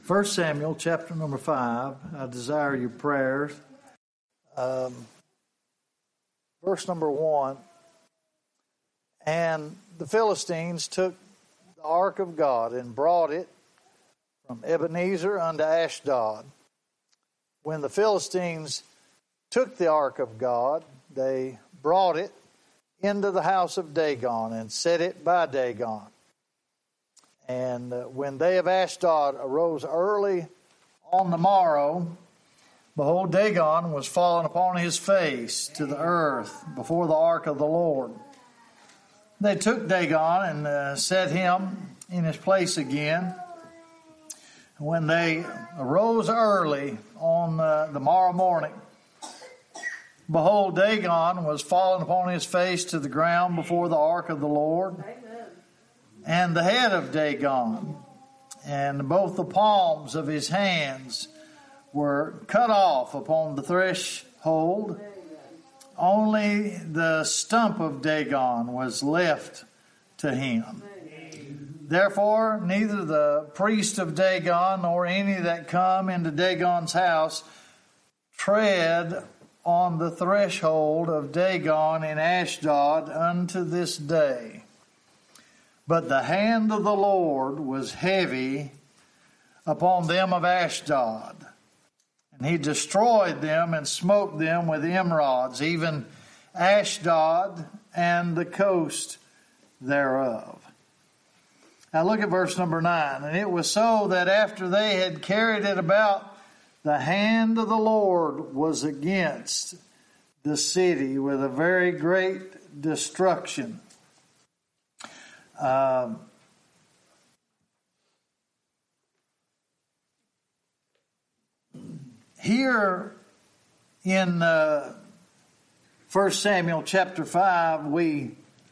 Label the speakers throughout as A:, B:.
A: 1 Samuel chapter number 5. I desire your prayers. Verse number 1. And the Philistines took the ark of God and brought it from Ebenezer unto Ashdod. When the Philistines took the ark of God, they brought it into the house of Dagon and set it by Dagon. And when they of Ashdod arose early on the morrow, behold, Dagon was fallen upon his face to the earth before the ark of the Lord. They took Dagon and set him in his place again. When they arose early on the morrow morning, behold, Dagon was fallen upon his face to the ground before the ark of the Lord. And the head of Dagon and both the palms of his hands were cut off upon the threshold. Only the stump of Dagon was left to him. Therefore, neither the priest of Dagon nor any that come into Dagon's house tread on the threshold of Dagon in Ashdod unto this day. But the hand of the Lord was heavy upon them of Ashdod, and he destroyed them and smote them with emerods, even Ashdod and the coast thereof. Now look at verse number 9. And it was so that after they had carried it about, the hand of the Lord was against the city with a very great destruction. Here in 1 Samuel chapter 5, we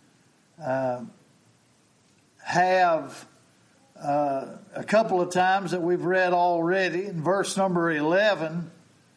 A: have a couple of times that we've read already. In verse number 11,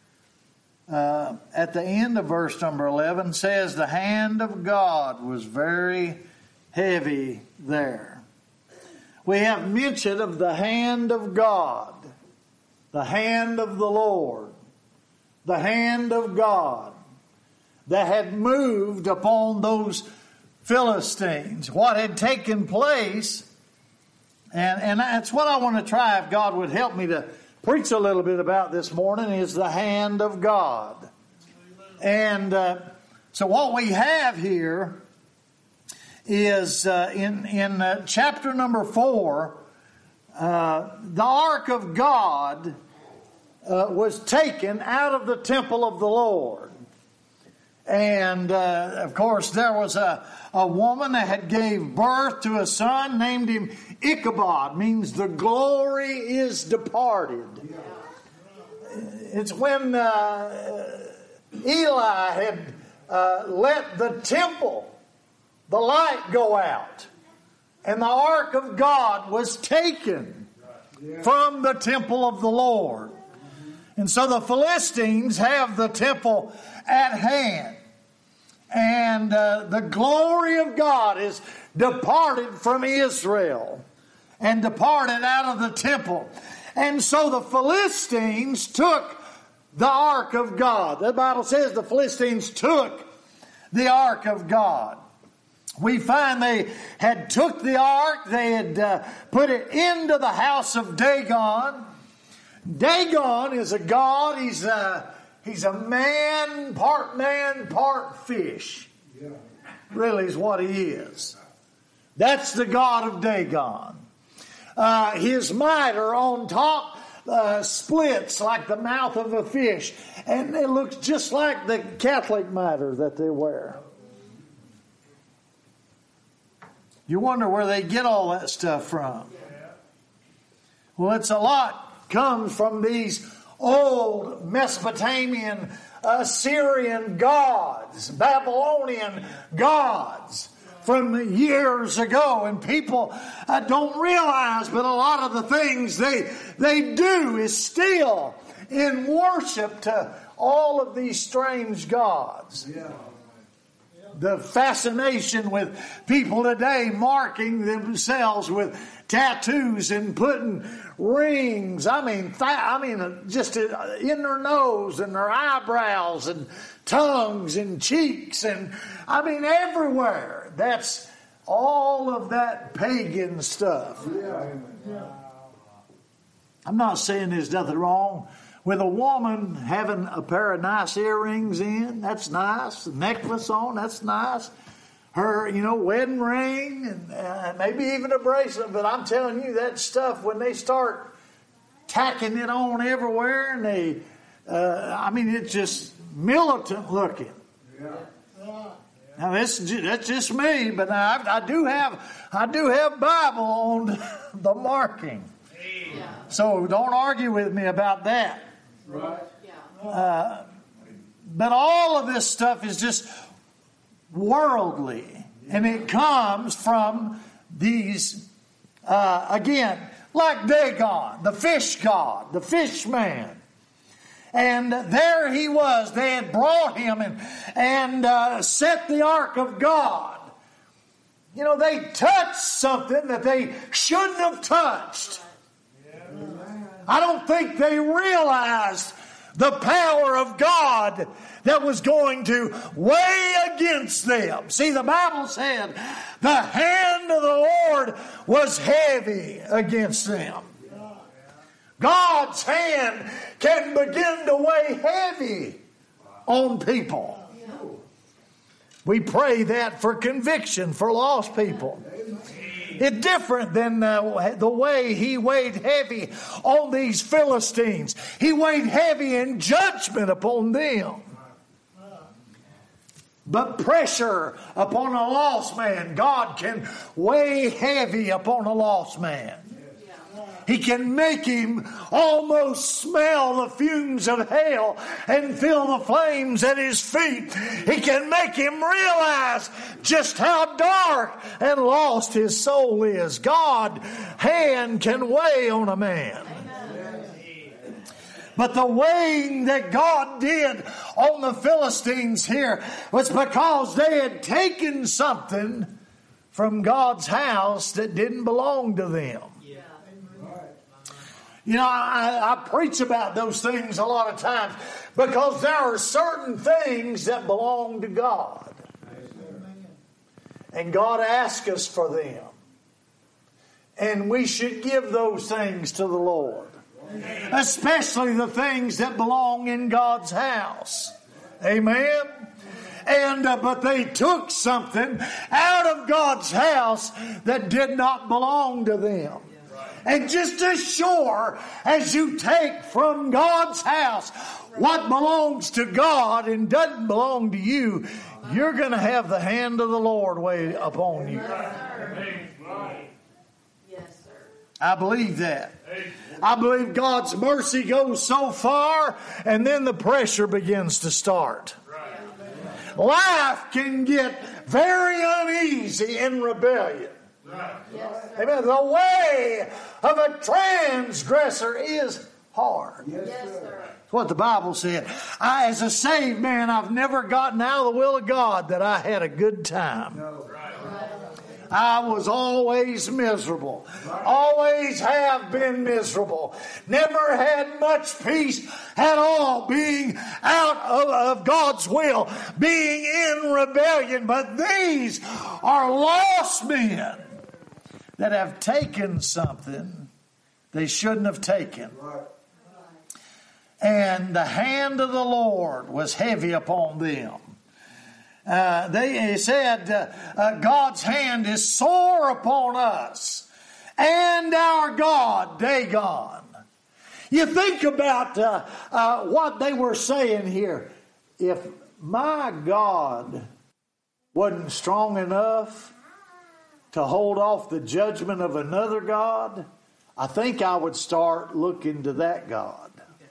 A: at the end of verse number 11, says the hand of God was very heavy there. We have mention of the hand of God, the hand of the Lord, the hand of God that had moved upon those Philistines. What had taken place, and that's what I want to try, if God would help me to preach a little bit about this morning, is the hand of God. And so what we have here is in chapter number 4, the ark of God was taken out of the temple of the Lord. And of course there was a woman that had gave birth to a son, named him Ichabod, means the glory is departed. It's when Eli had let the temple, the light go out, and the ark of God was taken from the temple of the Lord. And so the Philistines have the temple at hand. And the glory of God is departed from Israel and departed out of the temple. And so the Philistines took the ark of God. The Bible says the Philistines took the ark of God. We find they had took the ark, they had put it into the house of Dagon. Dagon is a god. He's a man, part fish. Really is what he is. That's the god of Dagon. His mitre on top splits like the mouth of a fish, and it looks just like the Catholic mitre that they wear. You wonder where they get all that stuff from. Well, it's a lot comes from these old Mesopotamian, Assyrian gods, Babylonian gods from years ago. And people don't realize, but a lot of the things they do is still in worship to all of these strange gods. the fascination with people today marking themselves with tattoos and putting rings. Just in their nose and their eyebrows and tongues and cheeks and everywhere. That's all of that pagan stuff. I'm not saying there's nothing wrong with a woman having a pair of nice earrings in. That's nice. A necklace on. That's nice. Her, wedding ring and maybe even a bracelet. But I'm telling you, that stuff, when they start tacking it on everywhere and they, it's just militant looking. Now that's just me, but I do have Bible on the marking. So don't argue with me about that.
B: Right.
A: But all of this stuff is just worldly, and it comes from these again, like Dagon, the fish god, the fish man. And there he was. They had brought him and set the ark of God. They touched something that they shouldn't have touched. I don't think they realized the power of God that was going to weigh against them. See, the Bible said the hand of the Lord was heavy against them. God's hand can begin to weigh heavy on people. We pray that for conviction for lost people. It's different than the way he weighed heavy on these Philistines. He weighed heavy in judgment upon them. But pressure upon a lost man, God can weigh heavy upon a lost man. He can make him almost smell the fumes of hell and feel the flames at his feet. He can make him realize just how dark and lost his soul is. God's hand can weigh on a man. But the weighing that God did on the Philistines here was because they had taken something from God's house that didn't belong to them. I preach about those things a lot of times because there are certain things that belong to God. And God asks us for them. And we should give those things to the Lord. Especially the things that belong in God's house. Amen? But they took something out of God's house that did not belong to them. And just as sure as you take from God's house what belongs to God and doesn't belong to you, you're going to have the hand of the Lord weigh upon you.
B: Yes, sir.
A: I believe that. I believe God's mercy goes so far, and then the pressure begins to start. Life can get very uneasy in rebellion.
B: Yes,
A: Amen. The way of a transgressor is hard.
B: Yes, sir.
A: That's what the Bible said. As a saved man, I've never gotten out of the will of God that I had a good time. I was always miserable. Always have been miserable. Never had much peace at all, being out of God's will, being in rebellion. But these are lost men that have taken something they shouldn't have taken. And the hand of the Lord was heavy upon them. They said, God's hand is sore upon us and our God, Dagon. You think about what they were saying here. If my God wasn't strong enough to hold off the judgment of another God, I think I would start looking to that God.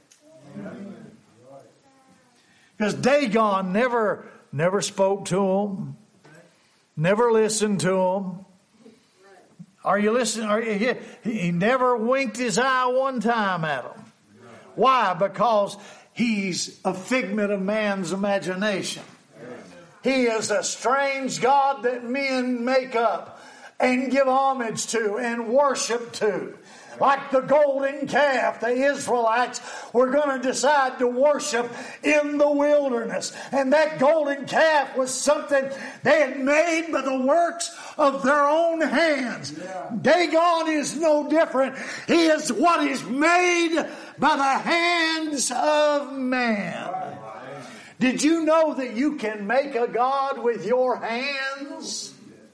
A: Because Dagon never spoke to him, never listened to him. Are you listening? He never winked his eye one time at him. Why? Because he's a figment of man's imagination. He is a strange God that men make up and give homage to and worship to. Like the golden calf, the Israelites were going to decide to worship in the wilderness. And that golden calf was something they had made by the works of their own hands. Dagon is no different. He is what is made by the hands of man. Did you know that you can make a god with your hands?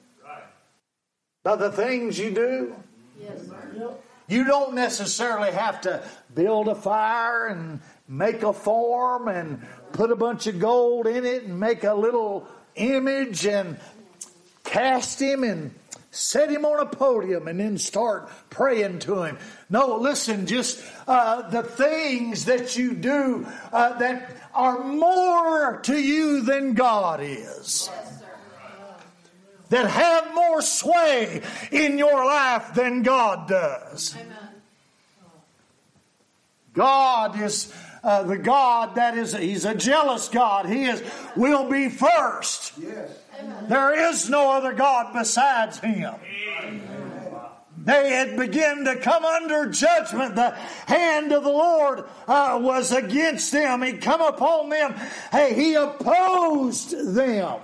A: By the things you do?
B: Yes, sir.
A: You don't necessarily have to build a fire and make a form and put a bunch of gold in it and make a little image and cast him and set him on a podium and then start praying to him. No, listen, just the things that you do that are more to you than God is.
B: Yes, sir.
A: That have more sway in your life than God does.
B: Amen.
A: God is the God that is, He's a jealous God. He will be first.
C: Yes.
A: There is no other God besides Him. They had begun to come under judgment. The hand of the Lord was against them. He'd come upon them. Hey, He opposed them.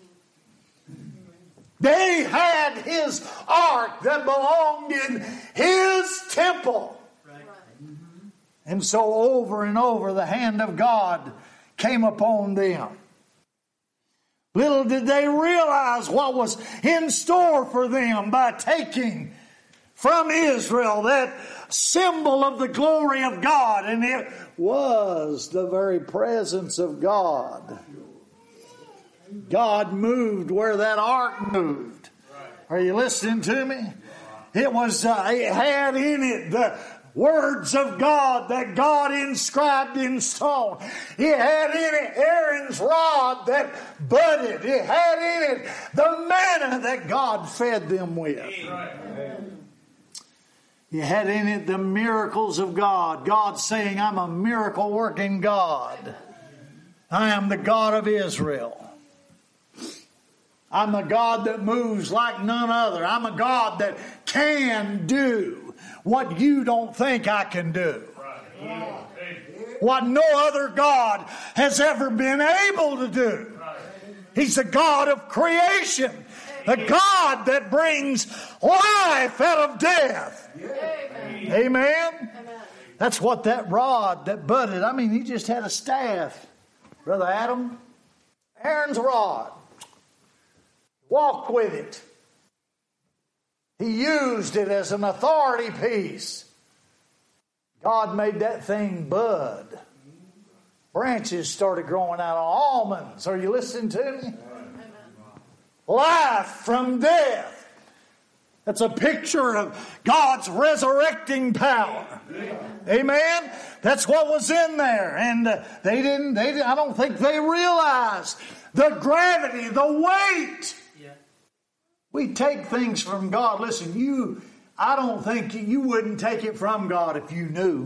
A: They had His ark that belonged in His temple. And so over and over the hand of God came upon them. Little did they realize what was in store for them by taking from Israel that symbol of the glory of God. And it was the very presence of God. God moved where that ark moved. Are you listening to me? It had in it the words of God that God inscribed in stone. It had in it Aaron's rod that budded. It had in it the manna that God fed them with. It had in it the miracles of God. God saying, I'm a miracle working God. I am the God of Israel. I'm a God that moves like none other. I'm a God that can do what you don't think I can do. What no other God has ever been able to do. He's the God of creation. The God that brings life out of death.
B: Amen.
A: Amen?
B: Amen.
A: That's what that rod that budded. I mean, he just had a staff. Brother Adam, Aaron's rod. Walk with it. He used it as an authority piece. God made that thing bud. Branches started growing out of almonds. Are you listening to me?
B: Amen.
A: Life from death. That's a picture of God's resurrecting power. Amen? That's what was in there. And I don't think they realized the gravity, the weight. We take things from God. Listen, I don't think you wouldn't take it from God if you knew.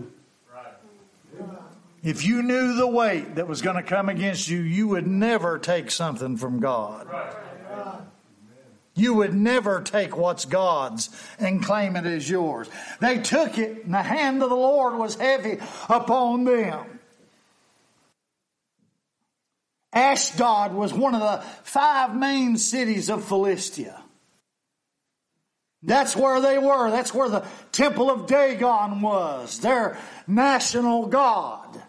A: If you knew the weight that was going to come against you, you would never take something from God. You would never take what's God's and claim it as yours. They took it, and the hand of the Lord was heavy upon them. Ashdod was one of the 5 main cities of Philistia. That's where they were. That's where the temple of Dagon was, their national god.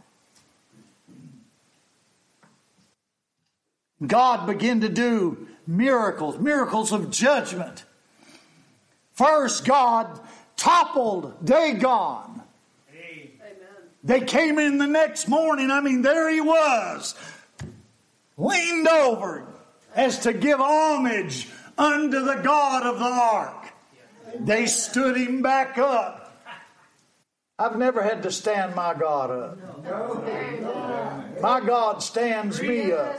A: God began to do miracles of judgment. First, God toppled Dagon.
B: Amen.
A: They came in the next morning. I mean, there he was, leaned over as to give homage unto the God of the ark. They stood him back up. I've never had to stand my God up. My God stands me up.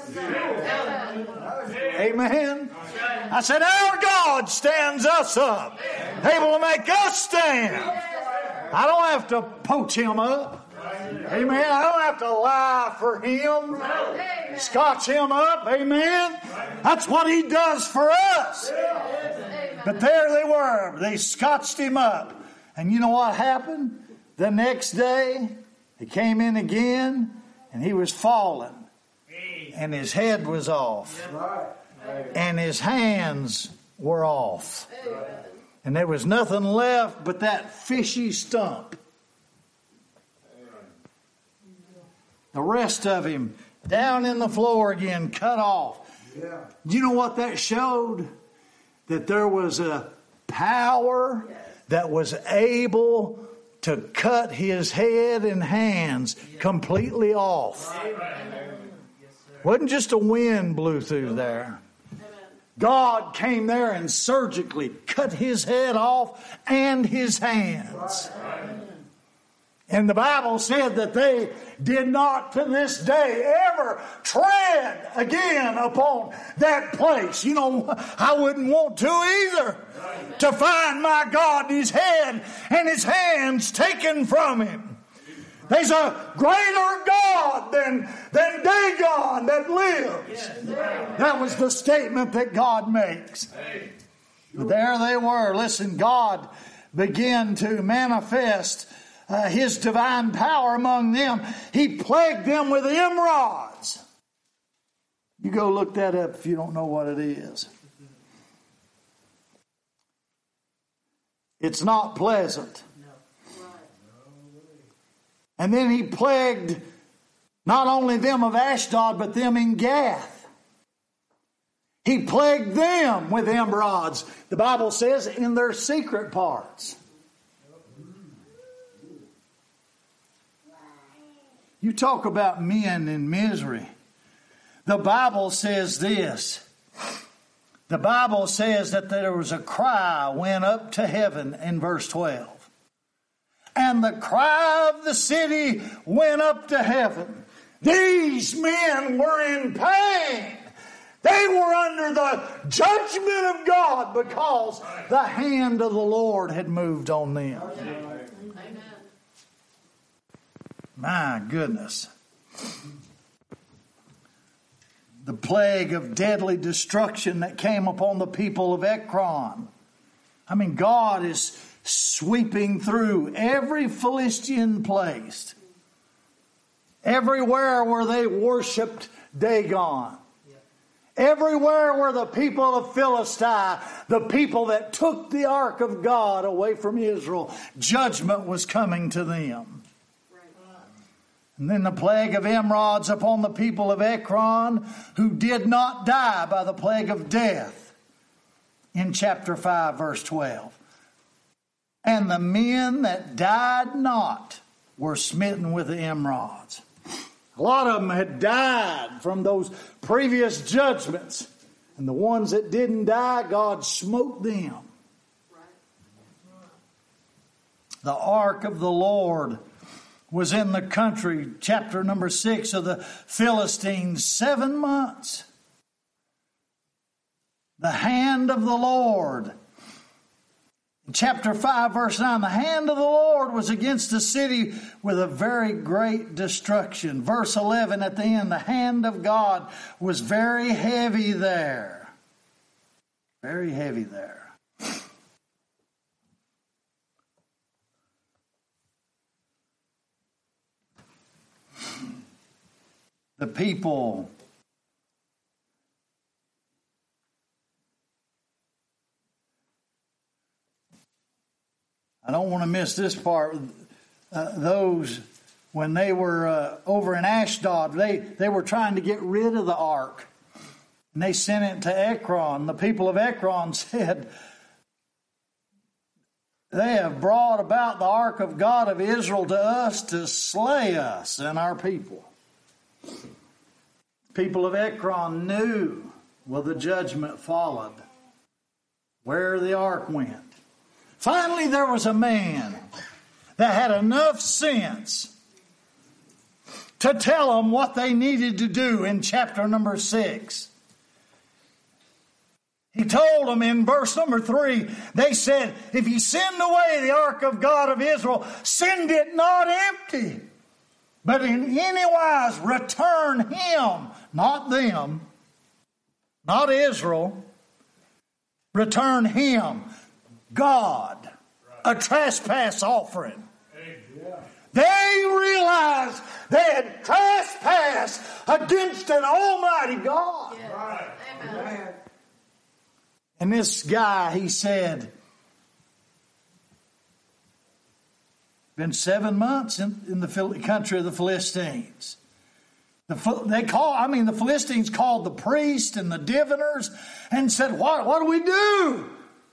A: Amen. I said, our God stands us up, able to make us stand. I don't have to poach him up. Amen. I don't have to lie for him, scotch him up. Amen. That's what He does for us. But there they were. They scotched Him up. And you know what happened? The next day, He came in again, and He was fallen. And His head was off. And His hands were off. And there was nothing left but that fishy stump. The rest of Him down in the floor again, cut off. Do you know what that showed? That there was a power that was able to cut His head and hands completely off. Wasn't just a wind blew through there. God came there and surgically cut His head off and His hands. And the Bible said that they did not to this day ever tread again upon that place. You know, I wouldn't want to either. To find my God, His head and His hands taken from Him. There's a greater God than Dagon that lives. That was the statement that God makes. But there they were. Listen, God began to manifest His divine power among them. He plagued them with emerods. You go look that up if you don't know what it is. It's not pleasant. And then He plagued not only them of Ashdod, but them in Gath. He plagued them with emerods. The Bible says in their secret parts. You talk about men in misery. The Bible says this. The Bible says that there was a cry went up to heaven in verse 12. And the cry of the city went up to heaven. These men were in pain. They were under the judgment of God because the hand of the Lord had moved on them. Amen. My goodness. The plague of deadly destruction that came upon the people of Ekron. I mean, God is sweeping through every Philistine place. Everywhere where they worshipped Dagon. Everywhere where the people of Philistine, the people that took the ark of God away from Israel, judgment was coming to them. And then the plague of emerods upon the people of Ekron, who did not die by the plague of death, in chapter 5, verse 12. And the men that died not were smitten with the emerods. A lot of them had died from those previous judgments. And the ones that didn't die, God smote them. The ark of the Lord was in the country, chapter number 6 of the Philistines, 7 months. The hand of the Lord. In chapter 5, verse 9, the hand of the Lord was against the city with a very great destruction. Verse 11 at the end, the hand of God was very heavy there. Very heavy there. The people I don't want to miss this part. Those, when they were over in Ashdod, they were trying to get rid of the ark. And they sent it to Ekron. The people of Ekron said, they have brought about the ark of God of Israel to us to slay us and our people. People of Ekron knew, well, the judgment followed where the ark went. Finally, there was a man that had enough sense to tell them what they needed to do in chapter number 6. He told them in verse number 3, they said, if you send away the ark of God of Israel, send it not empty, but in any wise return him, not them, not Israel, return him, God, a trespass offering. They realized they had trespassed against an almighty God.
B: Right.
C: Amen.
A: And this guy, he said, been 7 months in the country of the Philistines. The Philistines called the priests and the diviners and said, what do we do?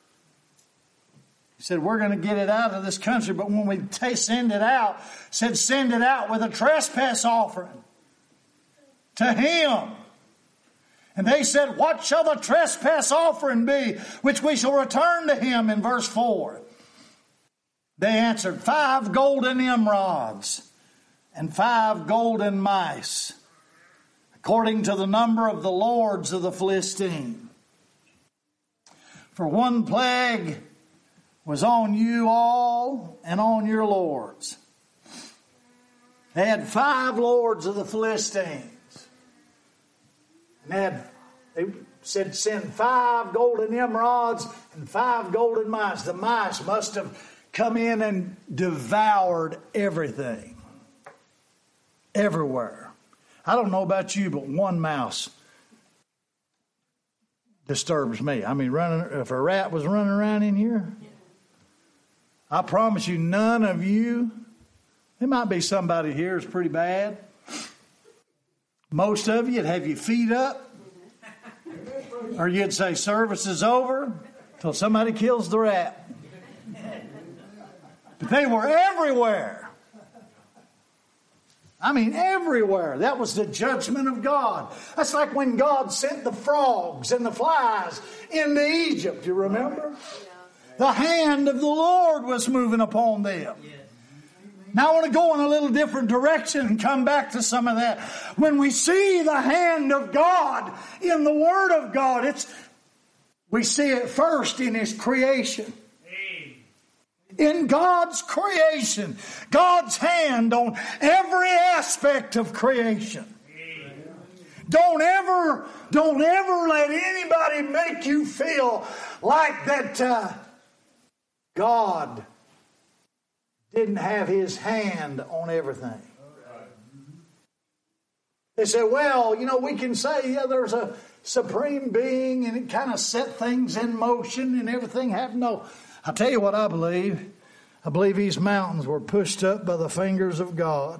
A: He said, we're going to get it out of this country, but when we send it out, send it out with a trespass offering to him. And they said, what shall the trespass offering be, which we shall return to him, in verse 4? They answered, 5 golden emerods and 5 golden mice, according to the number of the lords of the Philistine. For one plague was on you all and on your lords. They had 5 lords of the Philistines. And they said, send 5 golden emerods and 5 golden mice. The mice must have come in and devoured everything. Everywhere. I don't know about you, but one mouse disturbs me. I mean, if a rat was running around in here, I promise you, none of you, there might be somebody here who's pretty bad. Most of you would have your feet up, or you'd say service is over till somebody kills the rat. But they were everywhere. I mean, everywhere. That was the judgment of God. That's like when God sent the frogs and the flies into Egypt, you remember? The hand of the Lord was moving upon them. Now I want to go in a little different direction and come back to some of that. When we see the hand of God in the Word of God, we see it first in His creation. In God's creation, God's hand on every aspect of creation. Don't ever let anybody make you feel like that God didn't have His hand on everything. They say, well, we can say, there's a supreme being and it kind of set things in motion and everything happened. No, I'll tell you what I believe. I believe these mountains were pushed up by the fingers of God.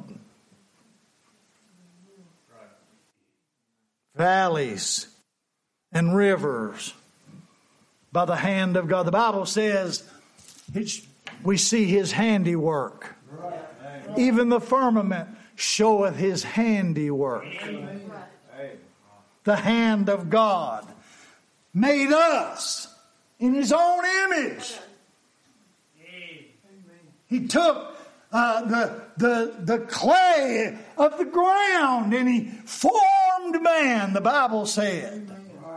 A: Valleys and rivers by the hand of God. The Bible says we see His handiwork. Even the firmament showeth His handiwork. The hand of God made us in His own image. He took the clay of the ground and He formed man, the Bible said.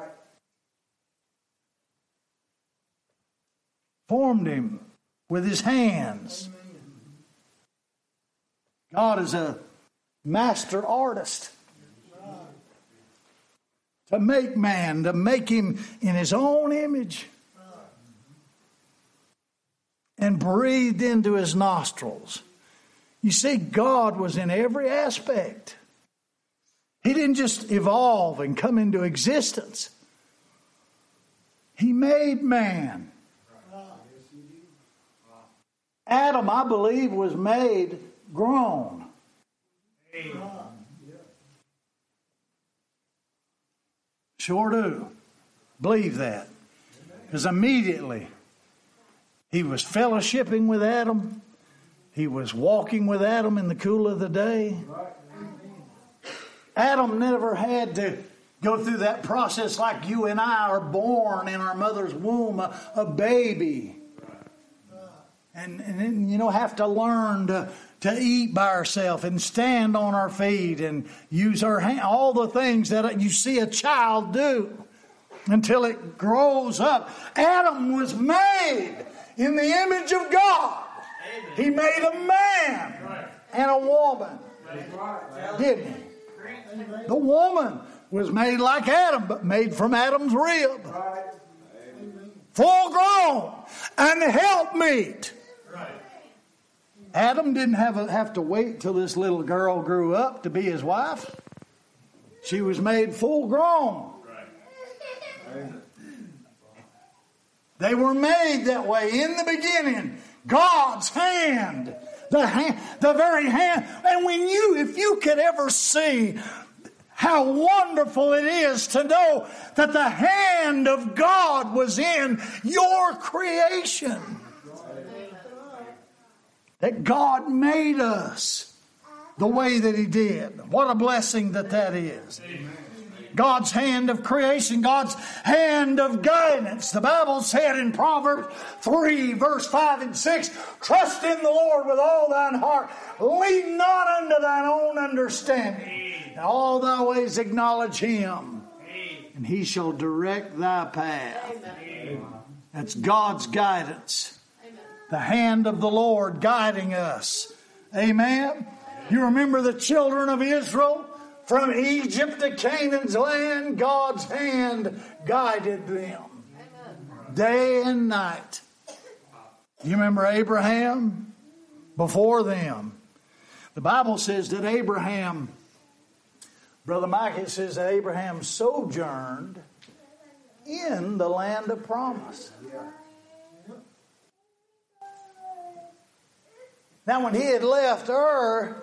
A: Formed him with His hands. God is a master artist. To make man, to make him in His own image. And breathed into his nostrils. You see, God was in every aspect. He didn't just evolve and come into existence. He made man. Adam, I believe, was made grown. Sure do. Believe that. Because immediately he was fellowshipping with Adam. He was walking with Adam in the cool of the day. Adam never had to go through that process like you and I are born in our mother's womb, a baby. And have to learn to eat by ourselves and stand on our feet and use our hand, all the things that you see a child do until it grows up. Adam was made in the image of God. Amen. He made a man and a woman, didn't He? The woman
C: was made like Adam, but made from Adam's rib. Full grown and helpmeet. Adam didn't have to wait till this little girl grew up to be his wife. She was made full grown. They were made that way in the beginning. God's hand. The very hand. And if you could ever see how wonderful it is to know that the hand of God was in your creation. That God made us the way that He did. What a blessing that is. God's hand of creation, God's hand of guidance. The Bible said in Proverbs 3, verse 5 and 6, trust in the Lord with all thine heart. Lean not unto thine own understanding. In all thy ways acknowledge Him, and He shall direct thy path. That's God's guidance. The hand of the Lord guiding us. Amen. You remember the children of Israel? From Egypt to Canaan's land, God's hand guided them. Day and night. You remember Abraham? Before them. The Bible says that Abraham, Brother Micah says that Abraham sojourned in the land of promise. Now when he had left Ur,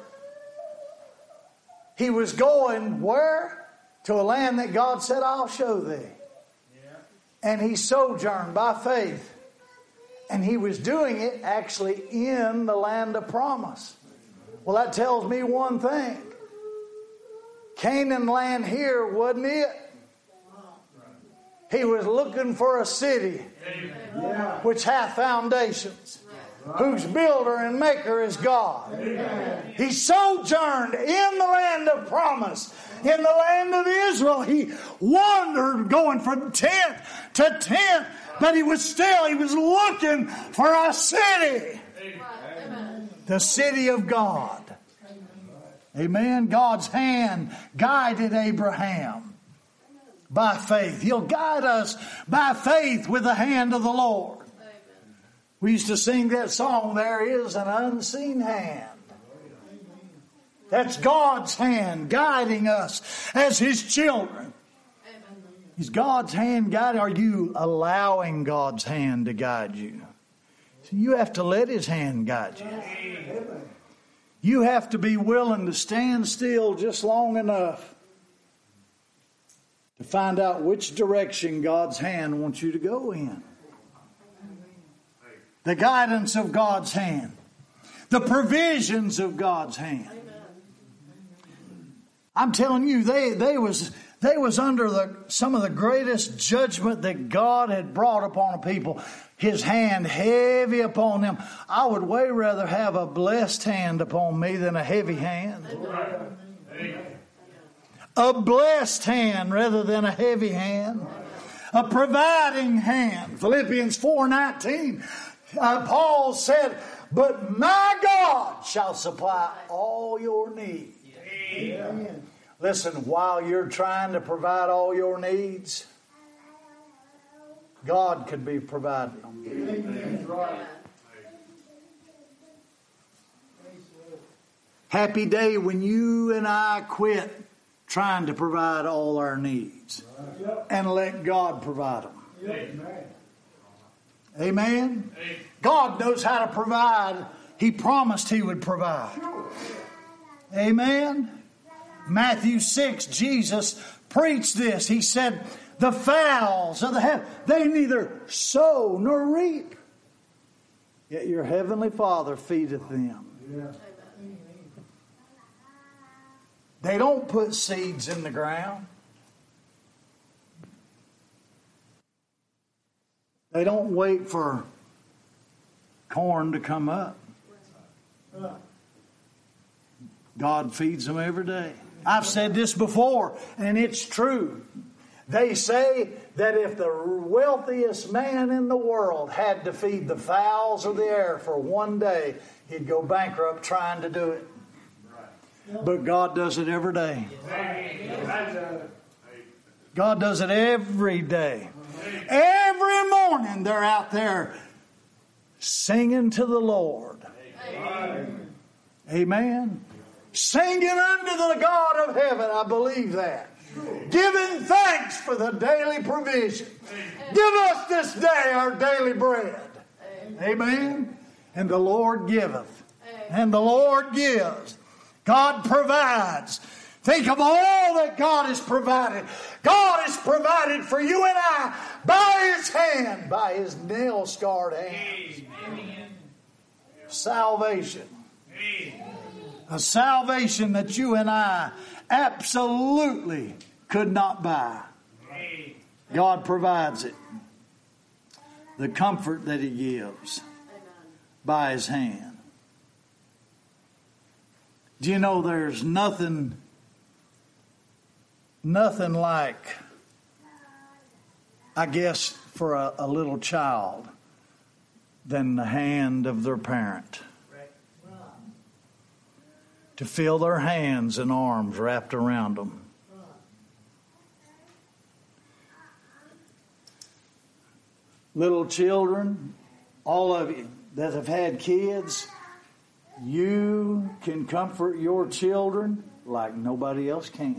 C: he was going where? To a land that God said, I'll show thee. Yeah. And he sojourned by faith. And he was doing it actually in the land of promise. Well, that tells me one thing. Canaan land here wasn't it. He was looking for a city which hath foundations, whose builder and maker is God. Amen. He sojourned in the land of promise. In the land of Israel, he wandered going from tent to tent, but he was looking for a city. Amen. The city of God. Amen. God's hand guided Abraham by faith. He'll guide us by faith with the hand of the Lord. We used to sing that song, there is an unseen hand. That's God's hand guiding us as His children. Is God's hand guiding? Are you allowing God's hand to guide you? So you have to let His hand guide you. You have to be willing to stand still just long enough to find out which direction God's hand wants you to go in. The guidance of God's hand. The provisions of God's hand. I'm telling you, they was under some of the greatest judgment that God had brought upon a people. His hand heavy upon them. I would way rather have a blessed hand upon me than a heavy hand. A blessed hand rather than a heavy hand. A providing hand. Philippians 4:19. Paul said, but my God shall supply all your needs. Amen. Listen, while you're trying to provide all your needs, God could be providing them. Amen. Happy day when you and I quit trying to provide all our needs and let God provide them. Amen. Amen. God knows how to provide. He promised He would provide. Amen. Matthew 6, Jesus preached this. He said, the fowls of the heaven, they neither sow nor reap, yet your heavenly Father feedeth them. Yeah. They don't put seeds in the ground. They don't wait for corn to come up. God feeds them every day. I've said this before, and it's true. They say that if the wealthiest man in the world had to feed the fowls of the air for one day, he'd go bankrupt trying to do it. But God does it every day. God does it every day. Every morning they're out there singing to the Lord. Amen. Singing unto the God of heaven. I believe that. Giving thanks for the daily provision. Give us this day our daily bread. Amen. And the Lord giveth. And the Lord gives. God provides. Think of all that God has provided. God has provided for you and I by His hand, by His nail-scarred hands. Salvation. A salvation that you and I absolutely could not buy. God provides it. The comfort that He gives by His hand. Do you know there's nothing like, I guess, for a little child than the hand of their parent. To feel their hands and arms wrapped around them. Little children, all of you that have had kids, you can comfort your children like nobody else can.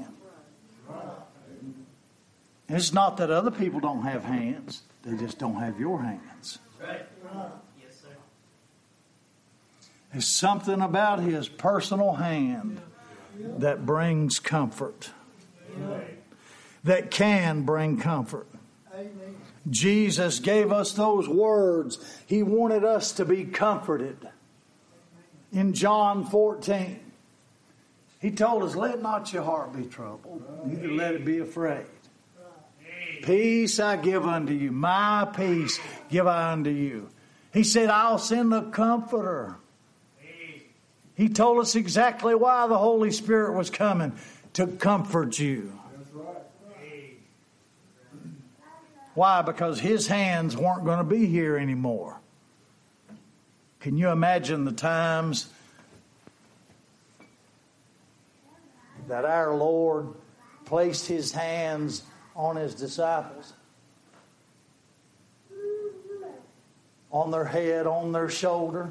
C: It's not that other people don't have hands. They just don't have your hands.
B: Right. Yes, sir.
C: There's something about His personal hand that brings comfort. That can bring comfort. Jesus gave us those words. He wanted us to be comforted. In John 14, He told us, let not your heart be troubled, neither let it be afraid. Peace I give unto you. My peace give I unto you. He said, I'll send the Comforter. He told us exactly why the Holy Spirit was coming, to comfort you. Why? Because His hands weren't going to be here anymore. Can you imagine the times that our Lord placed His hands on His disciples? On their head, on their shoulder.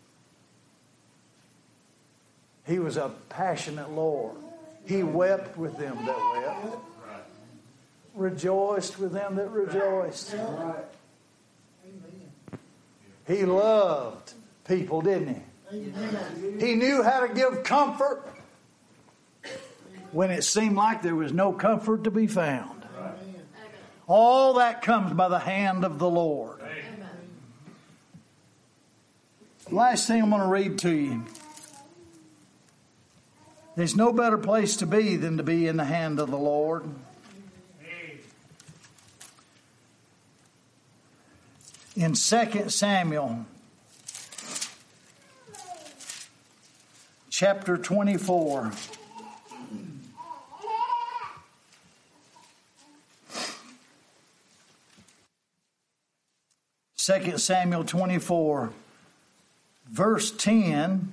C: He was a passionate Lord. He wept with them that wept. Rejoiced with them that rejoiced. He loved people, didn't He? He knew how to give comfort when it seemed like there was no comfort to be found. All that comes by the hand of the Lord. Last thing I'm going to read to you. There's no better place to be than to be in the hand of the Lord. In 2 Samuel chapter 24. Second Samuel 24, verse 10.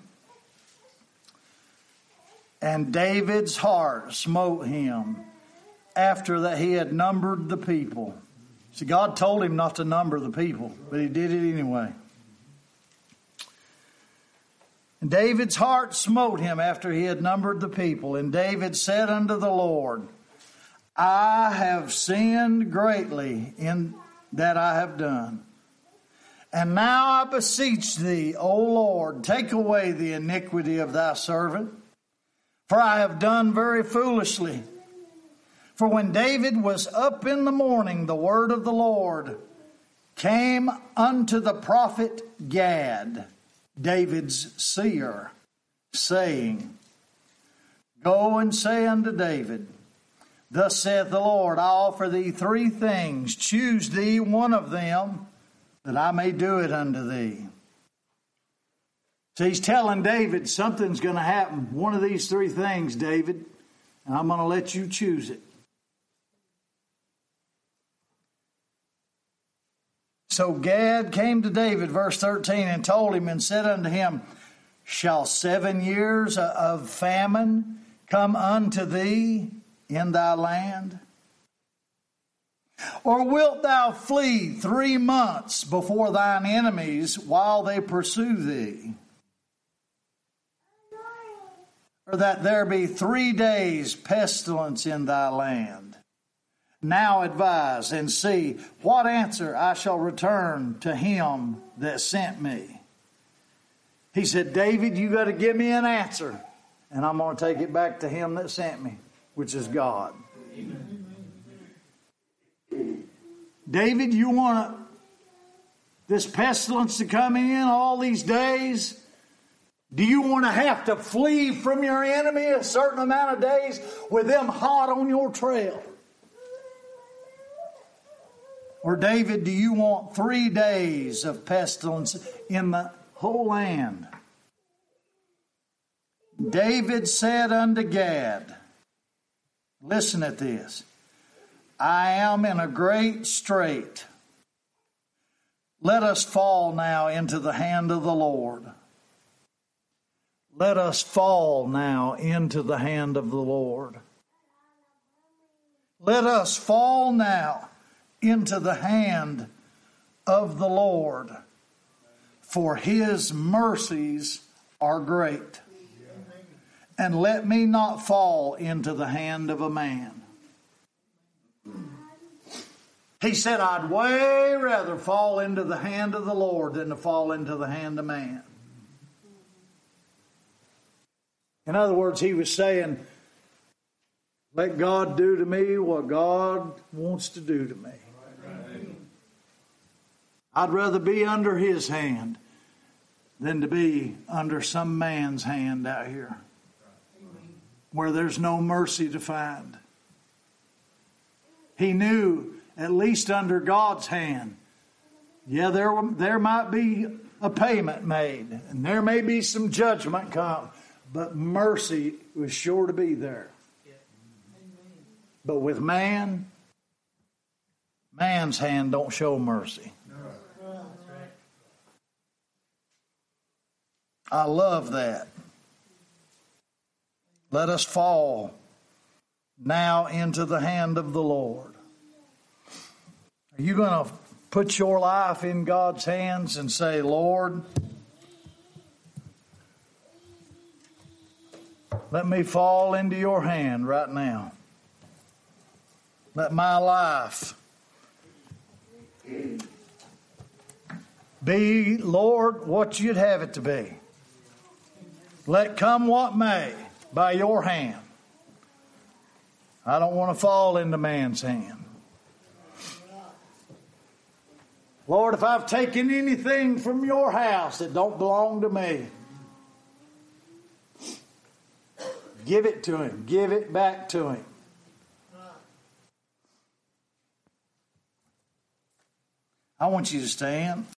C: And David's heart smote him after that he had numbered the people. See, God told him not to number the people, but he did it anyway. And David's heart smote him after he had numbered the people. And David said unto the Lord, I have sinned greatly in that I have done. And now I beseech thee, O Lord, take away the iniquity of thy servant, for I have done very foolishly. For when David was up in the morning, the word of the Lord came unto the prophet Gad, David's seer, saying, Go and say unto David, Thus saith the Lord, I offer thee 3 things. Choose thee one of them, that I may do it unto thee. So he's telling David, something's going to happen. One of these 3 things, David, and I'm going to let you choose it. So Gad came to David, verse 13, and told him and said unto him, Shall 7 years of famine come unto thee in thy land? Or wilt thou flee 3 months before thine enemies while they pursue thee? Or that there be 3 days pestilence in thy land? Now advise and see what answer I shall return to him that sent me. He said, David, you got to give me an answer, and I'm going to take it back to him that sent me, which is God. Amen. David, you want this pestilence to come in all these days? Do you want to have to flee from your enemy a certain amount of days with them hot on your trail? Or David, do you want 3 days of pestilence in the whole land? David said unto Gad, listen at this, I am in a great strait. Let us fall now into the hand of the Lord. Let us fall now into the hand of the Lord. Let us fall now into the hand of the Lord, for his mercies are great. And let me not fall into the hand of a man. He said, I'd way rather fall into the hand of the Lord than to fall into the hand of man. In other words, he was saying, let God do to me what God wants to do to me. I'd rather be under his hand than to be under some man's hand out here where there's no mercy to find. He knew, at least under God's hand, yeah, there might be a payment made, and there may be some judgment come, but mercy was sure to be there. But with man's hand don't show mercy. I love that. Let us fall now into the hand of the Lord. Are you going to put your life in God's hands and say, Lord, let me fall into your hand right now. Let my life be, Lord, what you'd have it to be. Let come what may by your hand. I don't want to fall into man's hand. Lord, if I've taken anything from your house that don't belong to me, give it to him. Give it back to him. I want you to stand.